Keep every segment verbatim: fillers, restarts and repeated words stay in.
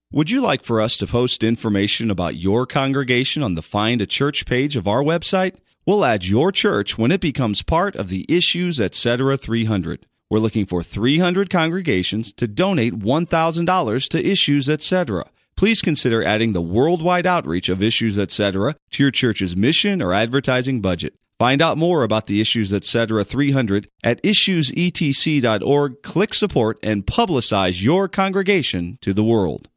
Would you like for us to post information about your congregation on the Find a Church page of our website? We'll add your church when it becomes part of the Issues Etc. three hundred. We're looking for three hundred congregations to donate one thousand dollars to Issues Etc. Please consider adding the worldwide outreach of Issues Etc. to your church's mission or advertising budget. Find out more about the Issues Etc. three hundred at issues e t c dot org. Click support and publicize your congregation to the world.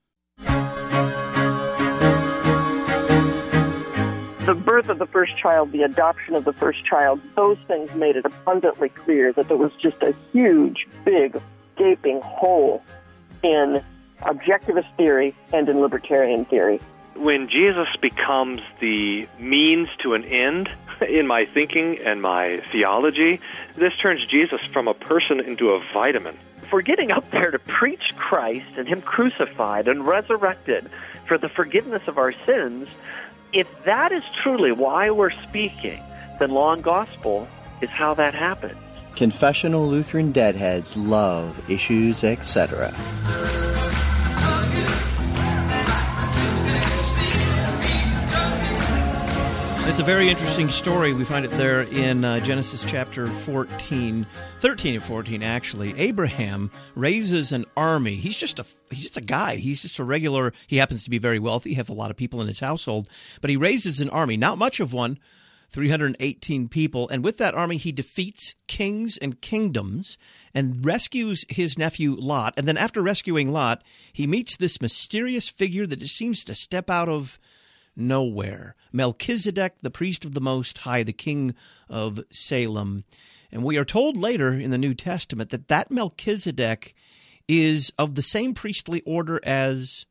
The birth of the first child, the adoption of the first child, those things made it abundantly clear that there was just a huge, big, gaping hole in objectivist theory and in libertarian theory. When Jesus becomes the means to an end in my thinking and my theology, this turns Jesus from a person into a vitamin. For getting up there to preach Christ and Him crucified and resurrected for the forgiveness of our sins, if that is truly why we're speaking, then law and gospel is how that happens. Confessional Lutheran Deadheads love Issues Etc. It's a very interesting story. We find it there in uh, Genesis chapter fourteen, thirteen and fourteen, actually. Abraham raises an army. He's just a he's just a guy. He's just a regular. He happens to be very wealthy, have a lot of people in his household, but he raises an army, not much of one, three hundred eighteen people, and with that army he defeats kings and kingdoms and rescues his nephew Lot. And then after rescuing Lot, he meets this mysterious figure that just seems to step out of nowhere. Melchizedek, the priest of the Most High, the king of Salem. And we are told later in the New Testament that that Melchizedek is of the same priestly order as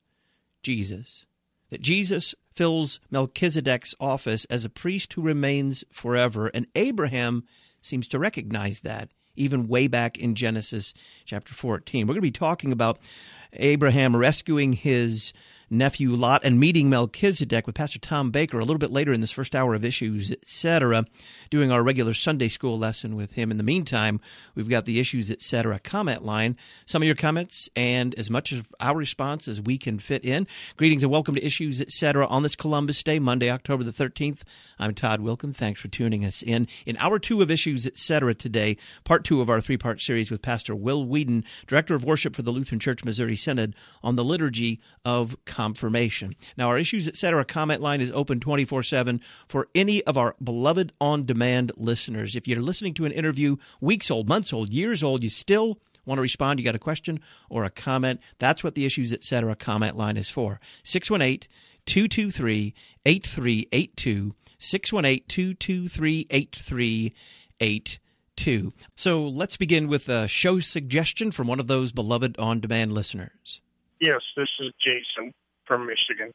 Jesus. That Jesus fills Melchizedek's office as a priest who remains forever. And Abraham seems to recognize that, even way back in Genesis chapter fourteen. We're going to be talking about Abraham rescuing his nephew Lot and meeting Melchizedek with Pastor Tom Baker a little bit later in this first hour of Issues Etc., doing our regular Sunday school lesson with him. In the meantime, we've got the Issues Etc. comment line. Some of your comments and as much of our response as we can fit in. Greetings and welcome to Issues Etc. on this Columbus Day, Monday, October the thirteenth. I'm Todd Wilkin. Thanks for tuning us in. In hour two of Issues Etc. today, part two of our three-part series with Pastor Will Whedon, Director of Worship for the Lutheran Church Missouri Synod, on the liturgy of confirmation. Now, our Issues Etc. comment line is open twenty-four seven for any of our beloved on-demand listeners. If you're listening to an interview weeks old, months old, years old, you still want to respond, you got a question or a comment, that's what the Issues Etc. comment line is for. six one eight, two two three, eight three eight two, six one eight, two two three, eight three eight two. So let's begin with a show suggestion from one of those beloved on-demand listeners. Yes, this is Jason from Michigan.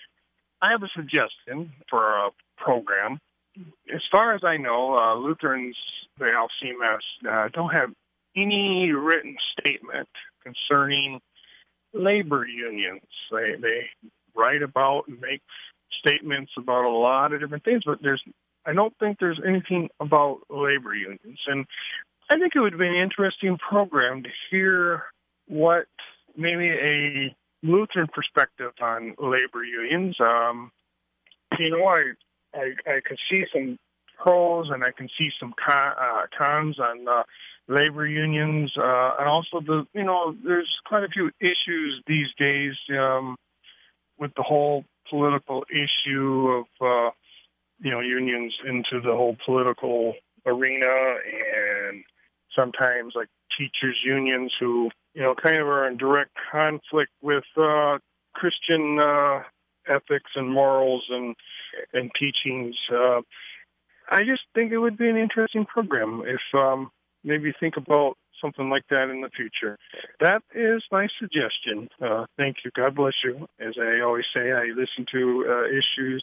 I have a suggestion for a program. As far as I know, uh, Lutherans, the L C M S, uh, don't have any written statement concerning labor unions. They they write about and make statements about a lot of different things, but there's I don't think there's anything about labor unions. And I think it would be an interesting program to hear what maybe a Lutheran perspective on labor unions. Um, you know, I, I I can see some pros and I can see some con, uh, cons on uh, labor unions, uh, and also the you know there's quite a few issues these days um, with the whole political issue of uh, you know unions into the whole political arena, and sometimes like teachers unions who you know, kind of are in direct conflict with uh, Christian uh, ethics and morals and and teachings. Uh, I just think it would be an interesting program if um, maybe think about something like that in the future. That is my suggestion. Uh, thank you. God bless you. As I always say, I listen to uh, Issues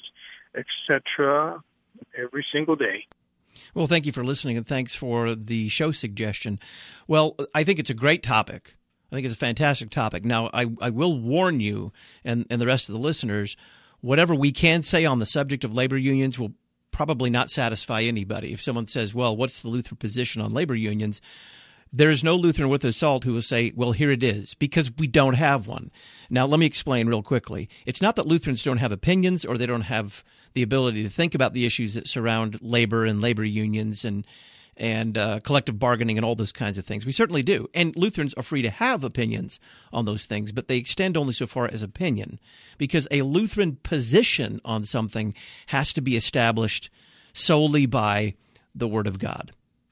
Etc. every single day. Well, thank you for listening, and thanks for the show suggestion. Well, I think it's a great topic. I think it's a fantastic topic. Now, I, I will warn you and, and the rest of the listeners, whatever we can say on the subject of labor unions will probably not satisfy anybody. If someone says, well, what's the Lutheran position on labor unions? There is no Lutheran worth his salt who will say, well, here it is, because we don't have one. Now, let me explain real quickly. It's not that Lutherans don't have opinions or they don't have the ability to think about the issues that surround labor and labor unions and and uh, collective bargaining and all those kinds of things. We certainly do. And Lutherans are free to have opinions on those things, but they extend only so far as opinion, because a Lutheran position on something has to be established solely by the Word of God.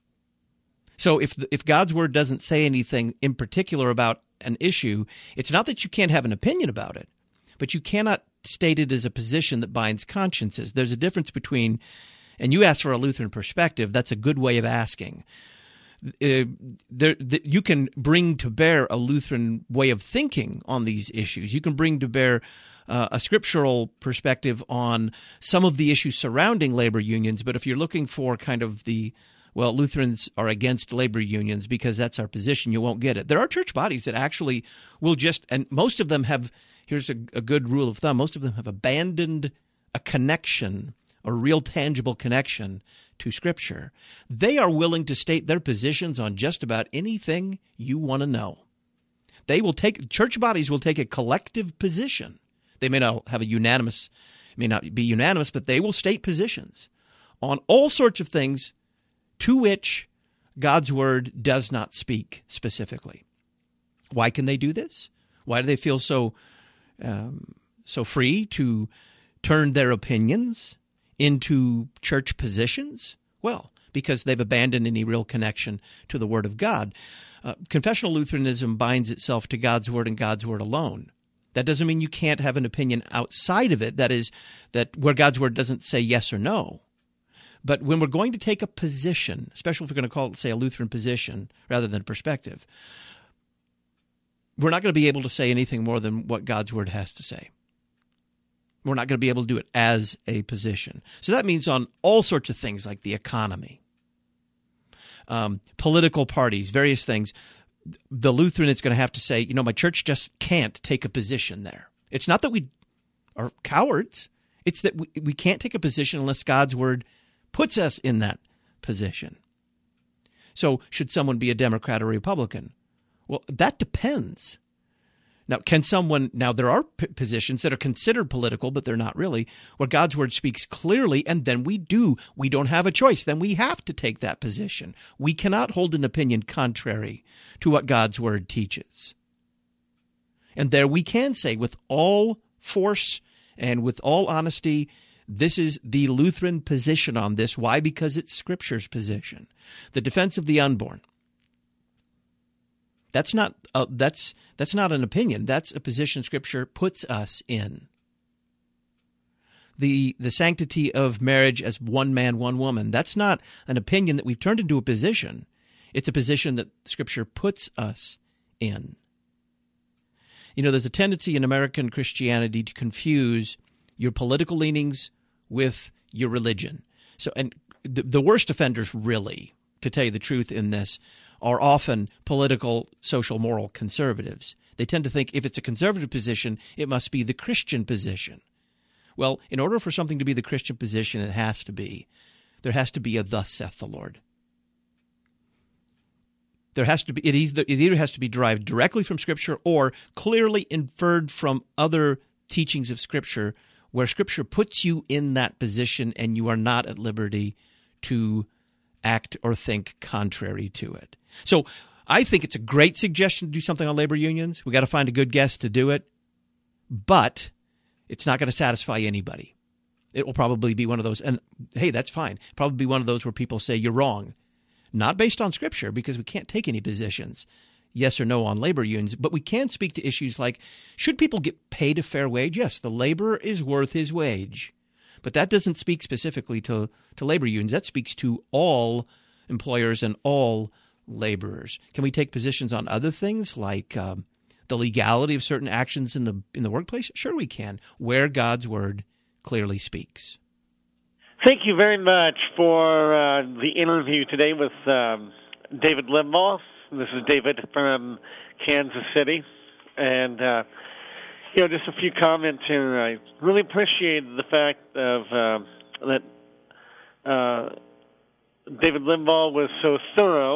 So if if God's Word doesn't say anything in particular about an issue, it's not that you can't have an opinion about it, but you cannot state it as a position that binds consciences. There's a difference between, and you ask for a Lutheran perspective, that's a good way of asking. Uh, there, the, you can bring to bear a Lutheran way of thinking on these issues. You can bring to bear uh, a scriptural perspective on some of the issues surrounding labor unions, but if you're looking for kind of the, well, Lutherans are against labor unions because that's our position, you won't get it. There are church bodies that actually will just, and most of them have, here's a, a good rule of thumb, most of them have abandoned a connection, a real tangible connection to Scripture. They are willing to state their positions on just about anything you want to know. They will take, church bodies will take a collective position. They may not have a unanimous, may not be unanimous, but they will state positions on all sorts of things to which God's Word does not speak specifically. Why can they do this? Why do they feel so um, so free to turn their opinions into church positions? Well, because they've abandoned any real connection to the Word of God. Uh, confessional Lutheranism binds itself to God's Word and God's Word alone. That doesn't mean you can't have an opinion outside of it, that is, that where God's Word doesn't say yes or no. But when we're going to take a position, especially if we're going to call it, say, a Lutheran position rather than a perspective, we're not going to be able to say anything more than what God's Word has to say. We're not going to be able to do it as a position. So that means on all sorts of things like the economy, um, political parties, various things, the Lutheran is going to have to say, you know, my church just can't take a position there. It's not that we are cowards. It's that we, we can't take a position unless God's Word puts us in that position. So should someone be a Democrat or Republican? Well, that depends. Now, can someone – now, there are p- positions that are considered political, but they're not really, where God's Word speaks clearly, and then we do. We don't have a choice. Then we have to take that position. We cannot hold an opinion contrary to what God's Word teaches. And there we can say with all force and with all honesty, this is the Lutheran position on this. Why? Because it's Scripture's position. The defense of the unborn. That's not uh, that's that's not an opinion. That's a position Scripture puts us in. The the sanctity of marriage as one man, one woman. That's not an opinion that we've turned into a position. It's a position that Scripture puts us in. You know, there's a tendency in American Christianity to confuse your political leanings with your religion. So, and the, the worst offenders, really, to tell you the truth in this, are often political, social, moral conservatives. They tend to think if it's a conservative position, it must be the Christian position. Well, in order for something to be the Christian position, it has to be. There has to be a thus saith the Lord. There has to be. It either, it either has to be derived directly from Scripture or clearly inferred from other teachings of Scripture, where Scripture puts you in that position and you are not at liberty to act or think contrary to it. So I think it's a great suggestion to do something on labor unions. We got to find a good guest to do it, but it's not going to satisfy anybody. It will probably be one of those, and hey, that's fine. Probably be one of those where people say you're wrong, not based on Scripture, because we can't take any positions, yes or no, on labor unions, but we can speak to issues like, should people get paid a fair wage? Yes, the laborer is worth his wage. But that doesn't speak specifically to, to labor unions. That speaks to all employers and all laborers. Can we take positions on other things like um, the legality of certain actions in the in the workplace? Sure we can, where God's Word clearly speaks. Thank you very much for uh, the interview today with um, David Limbaugh. This is David from Kansas City. And, uh, you know, just a few comments here. I really appreciated the fact of uh, that uh, David Limbaugh was so thorough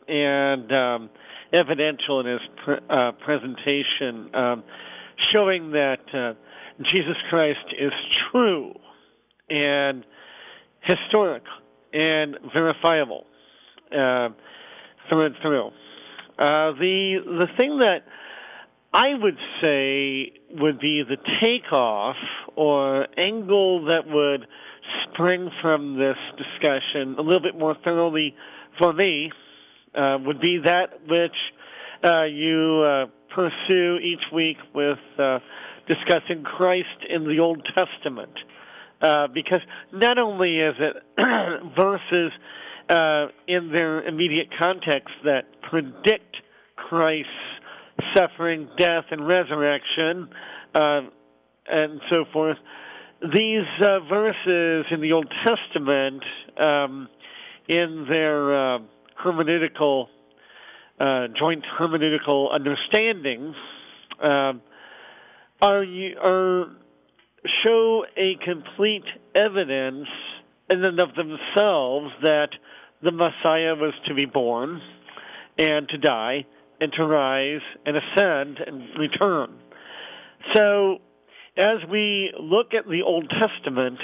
and um, evidential in his pre- uh, presentation, um, showing that uh, Jesus Christ is true and historic and verifiable uh, through and through. Uh, the the thing that I would say would be the takeoff or angle that would spring from this discussion a little bit more thoroughly for me uh, would be that which uh, you uh, pursue each week with uh, discussing Christ in the Old Testament. Uh, because not only is it verses uh, in their immediate context that predict Christ's suffering, death, and resurrection, uh, and so forth, these uh, verses in the Old Testament, um, in their uh, hermeneutical, uh, joint hermeneutical understandings, uh, are, are show a complete evidence in and of themselves that the Messiah was to be born and to die and to rise and ascend and return. So as we look at the Old Testament,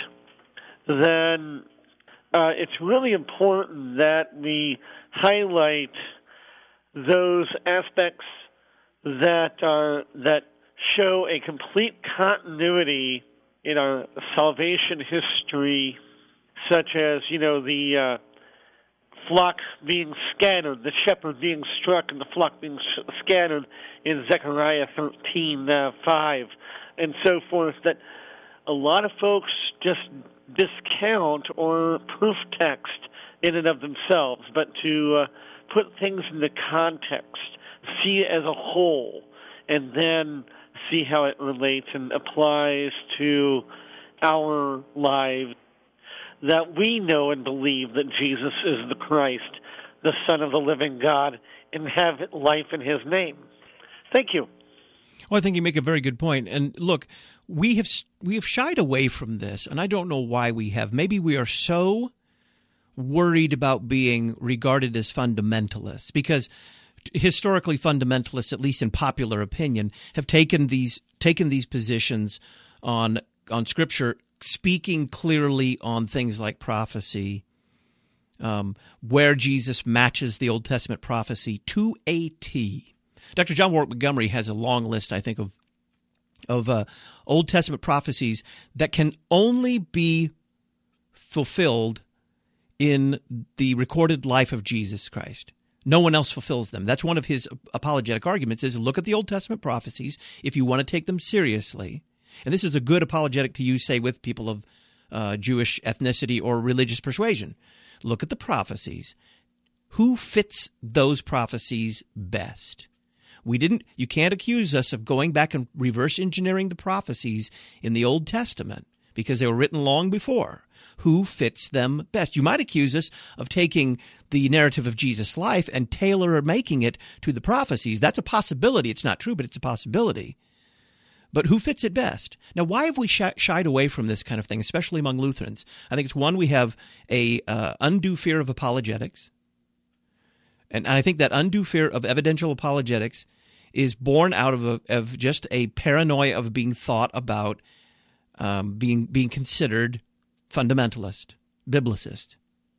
then uh, it's really important that we highlight those aspects that are that show a complete continuity in our salvation history, such as, you know, the uh, flock being scattered, the shepherd being struck, and the flock being sh- scattered in Zechariah thirteen, uh, five, and so forth, that a lot of folks just discount or proof text in and of themselves, but to uh, put things into context, see it as a whole, and then see how it relates and applies to our lives, that we know and believe that Jesus is the Christ, the Son of the living God, and have life in his name. Thank you. Well, I think you make a very good point. And look, we have we have shied away from this, and I don't know why we have. Maybe we are so worried about being regarded as fundamentalists, because historically fundamentalists, at least in popular opinion, have taken these taken these positions on on Scripture, speaking clearly on things like prophecy, um, where Jesus matches the Old Testament prophecy to a T. Doctor John Warwick Montgomery has a long list, I think, of of uh, Old Testament prophecies that can only be fulfilled in the recorded life of Jesus Christ. No one else fulfills them. That's one of his apologetic arguments, is look at the Old Testament prophecies if you want to take them seriously. And this is a good apologetic to use, say, with people of uh, Jewish ethnicity or religious persuasion. Look at the prophecies. Who fits those prophecies best? We didn't. You can't accuse us of going back and reverse engineering the prophecies in the Old Testament because they were written long before. Who fits them best? You might accuse us of taking the narrative of Jesus' life and tailor making it to the prophecies. That's a possibility. It's not true, but it's a possibility. But who fits it best? Now, why have we sh- shied away from this kind of thing, especially among Lutherans? I think it's one, we have a uh, undue fear of apologetics. And I think that undue fear of evidential apologetics is born out of a, of just a paranoia of being thought about, um, being being considered fundamentalist, biblicist.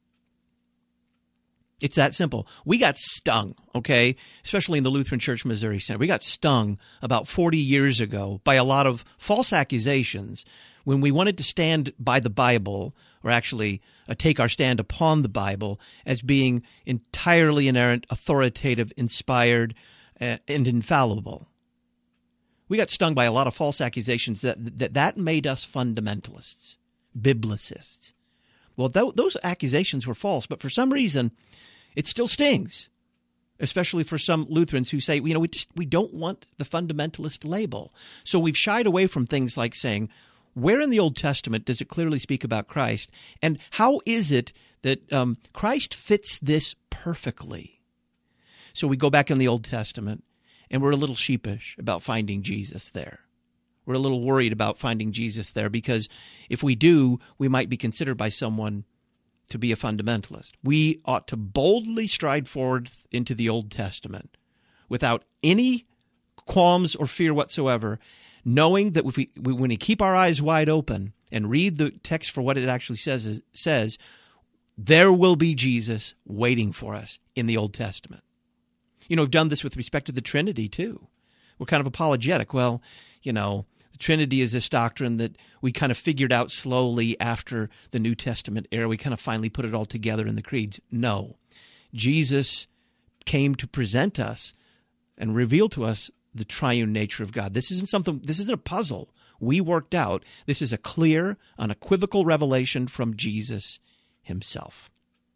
It's that simple. We got stung, okay, especially in the Lutheran Church Missouri Synod. We got stung about forty years ago by a lot of false accusations when we wanted to stand by the Bible, or actually uh, take our stand upon the Bible as being entirely inerrant, authoritative, inspired, uh, and infallible. We got stung by a lot of false accusations that that, that made us fundamentalists, biblicists. Well, th- those accusations were false, but for some reason, it still stings, especially for some Lutherans who say, you know, we just we don't want the fundamentalist label. So we've shied away from things like saying, where in the Old Testament does it clearly speak about Christ, and how is it that um, Christ fits this perfectly? So we go back in the Old Testament, and we're a little sheepish about finding Jesus there. We're a little worried about finding Jesus there because if we do, we might be considered by someone to be a fundamentalist. We ought to boldly stride forward into the Old Testament without any qualms or fear whatsoever, knowing that if we, when we keep our eyes wide open and read the text for what it actually says, says there will be Jesus waiting for us in the Old Testament. You know, we've done this with respect to the Trinity, too. We're kind of apologetic. Well, you know, the Trinity is this doctrine that we kind of figured out slowly after the New Testament era. We kind of finally put it all together in the creeds. No. Jesus came to present us and reveal to us the triune nature of God. This isn't something, this isn't a puzzle we worked out. This is a clear, unequivocal revelation from Jesus himself.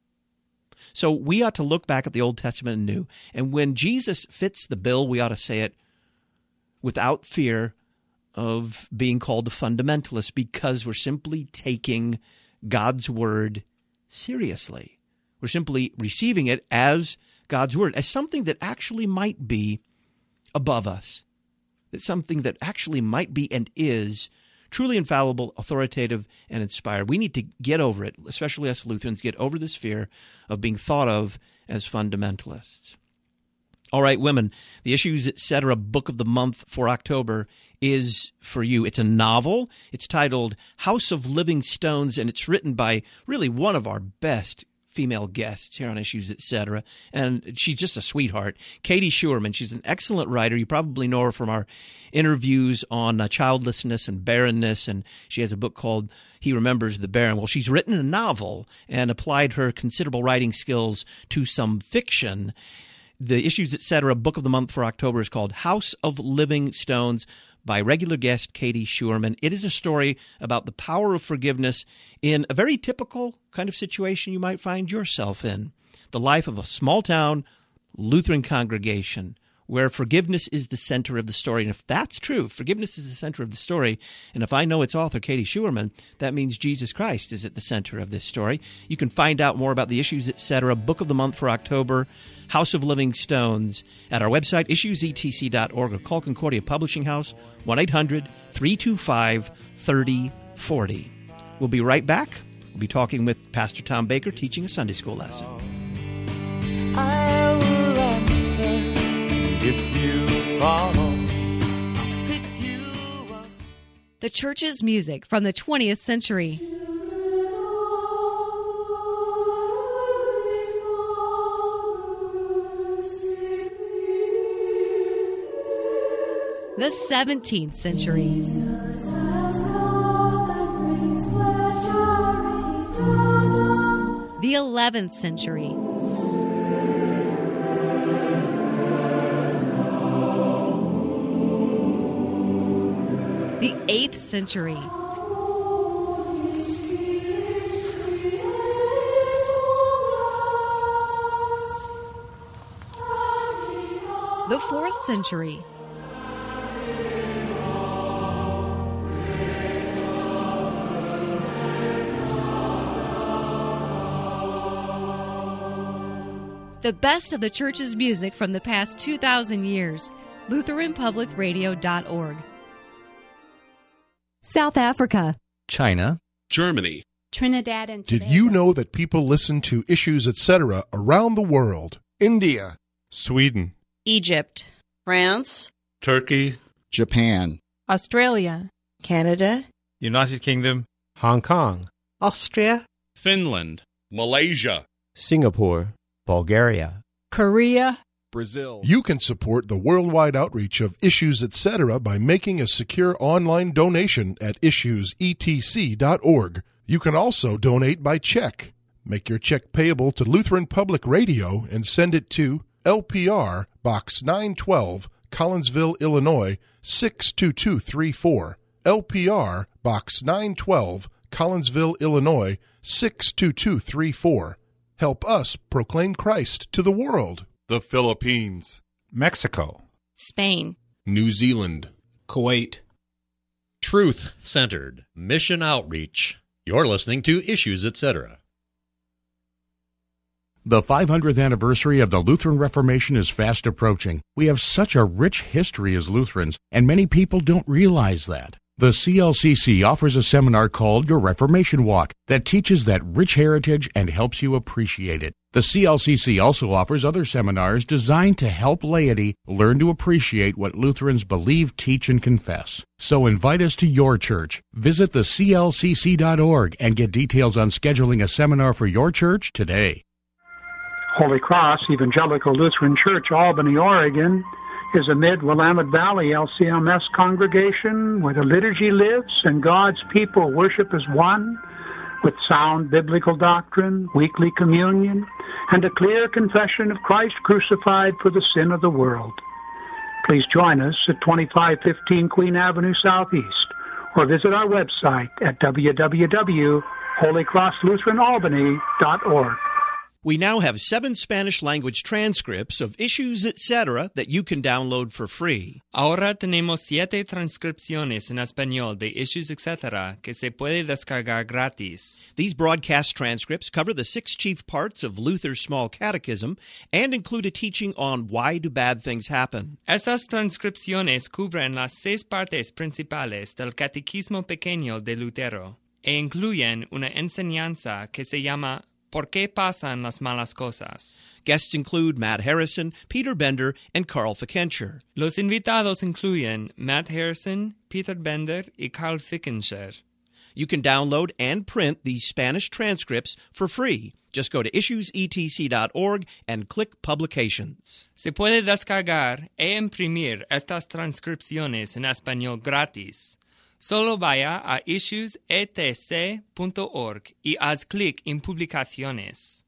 So we ought to look back at the Old Testament and New, and when Jesus fits the bill, we ought to say it without fear of being called a fundamentalist, because we're simply taking God's word seriously. We're simply receiving it as God's word, as something that actually might be above us. It's something that actually might be and is truly infallible, authoritative, and inspired. We need to get over it, especially us Lutherans, get over this fear of being thought of as fundamentalists. All right, women, the Issues, et cetera book of the month for October is for you. It's a novel. It's titled House of Living Stones, and it's written by really one of our best female guests here on Issues, et cetera, and she's just a sweetheart. Katie Schuerman, she's an excellent writer. You probably know her from our interviews on uh, childlessness and barrenness, and she has a book called He Remembers the Barren. Well, she's written a novel and applied her considerable writing skills to some fiction. The Issues, et cetera book of the month for October is called House of Living Stones by regular guest Katie Schuerman. It is a story about the power of forgiveness in a very typical kind of situation you might find yourself in. The life of a small-town Lutheran congregation where forgiveness is the center of the story. And if that's true, forgiveness is the center of the story, and if I know its author, Katie Schuerman, that means Jesus Christ is at the center of this story. You can find out more about the Issues, et cetera book of the month for October, House of Living Stones, at our website, issues e t c dot org, or call Concordia Publishing House, one eight hundred three two five three oh four oh. We'll be right back. We'll be talking with Pastor Tom Baker, teaching a Sunday school lesson. I will answer if you follow. I'll pick you up. The church's music from the twentieth century. The seventeenth century. The eleventh century. The eighth century. The fourth century. The best of the church's music from the past two thousand years. Lutheran Public Radio dot org. South Africa. China. Germany. Trinidad and Tobago. Did you know that people listen to Issues, et cetera around the world? India. Sweden. Egypt. France. Turkey. Japan. Australia. Canada. United Kingdom. Hong Kong. Austria. Finland. Malaysia. Singapore. Bulgaria. Korea. Brazil. You can support the worldwide outreach of Issues, et cetera by making a secure online donation at issues e t c dot org. You can also donate by check. Make your check payable to Lutheran Public Radio and send it to L P R Box nine twelve, Collinsville, Illinois six two two three four. L P R Box nine twelve, Collinsville, Illinois six two two three four. Help us proclaim Christ to the world. The Philippines. Mexico. Spain. New Zealand. Kuwait. Truth-centered mission outreach. You're listening to Issues, et cetera. The five hundredth anniversary of the Lutheran Reformation is fast approaching. We have such a rich history as Lutherans, and many people don't realize that. The C L C C offers a seminar called Your Reformation Walk that teaches that rich heritage and helps you appreciate it. The C L C C also offers other seminars designed to help laity learn to appreciate what Lutherans believe, teach, and confess. So invite us to your church. Visit the C L C C dot org and get details on scheduling a seminar for your church today. Holy Cross Evangelical Lutheran Church, Albany, Oregon, is a mid-Willamette Valley L C M S congregation where the liturgy lives and God's people worship as one, with sound biblical doctrine, weekly communion, and a clear confession of Christ crucified for the sin of the world. Please join us at twenty-five fifteen Queen Avenue Southeast, or visit our website at w w w dot holy cross lutheran albany dot org. We now have seven Spanish-language transcripts of Issues, et cetera that you can download for free. Ahora tenemos siete transcripciones en español de Issues, et cetera que se puede descargar gratis. These broadcast transcripts cover the six chief parts of Luther's Small Catechism and include a teaching on why do bad things happen. Estas transcripciones cubren las seis partes principales del Catequismo Pequeño de Lutero e incluyen una enseñanza que se llama ¿Por qué pasan las malas cosas? Guests include Matt Harrison, Peter Bender, and Carl Fickenshire. Los invitados incluyen Matt Harrison, Peter Bender, y Carl Fickenshire. You can download and print these Spanish transcripts for free. Just go to issues e t c dot org and click Publications. Se puede descargar e imprimir estas transcripciones en español gratis. Solo vaya a issues e t c punto org y haz clic en Publicaciones.